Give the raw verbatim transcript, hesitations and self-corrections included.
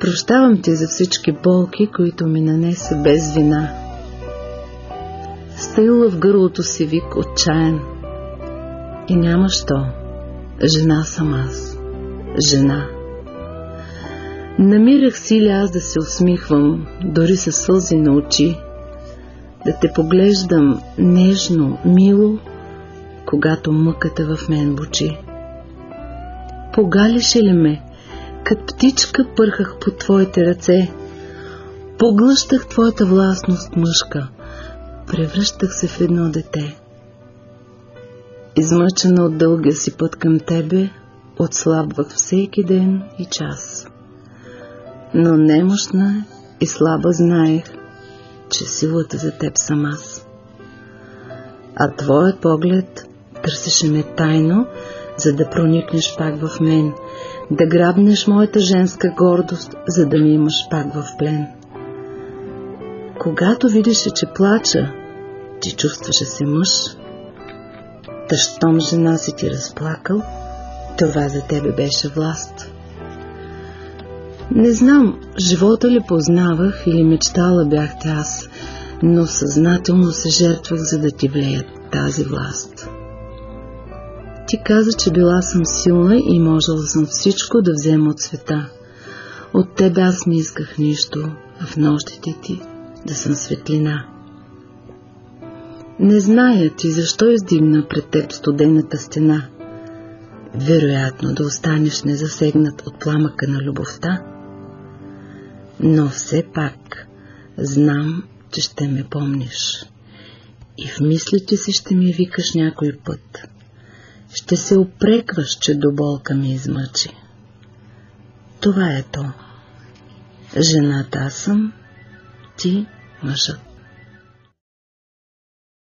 Прощавам ти за всички болки, които ми нанесе без вина. Стаила в гърлото си вик отчаян. И няма що. Жена съм аз. Жена. Намирах сили аз да се усмихвам, дори със сълзи на очи, да те поглеждам нежно, мило, когато мъката в мен бучи. Погалише ли ме, като птичка пърхах по твоите ръце, поглъщах твоята властност мъжка, превръщах се в едно дете. Измъчена от дългия си път към тебе, отслабвах всеки ден и час. Но немощна и слаба знаех, че силата за теб съм аз. А твоят поглед търсеше ме тайно, за да проникнеш пак в мен, да грабнеш моята женска гордост, за да ми имаш пак в плен. Когато видеше, че плача, ти чувстваше се мъж. Та щом жена си ти разплакал, това за тебе беше власт. Не знам, живота ли познавах или мечтала бяхте аз, но съзнателно се жертвах, за да ти влеят тази власт. Ти каза, че била съм силна и можела съм всичко да взема от света. От тебе аз не исках нищо, а в нощите ти да съм светлина. Не зная ти защо издигна пред теб студената стена. Вероятно да останеш незасегнат от пламъка на любовта. Но все пак знам, че ще ме помниш. И в мислите си ще ми викаш някой път. Ще се упрекваш, че до болка ми измъчи. Това е то. Жената аз съм, ти мъжът.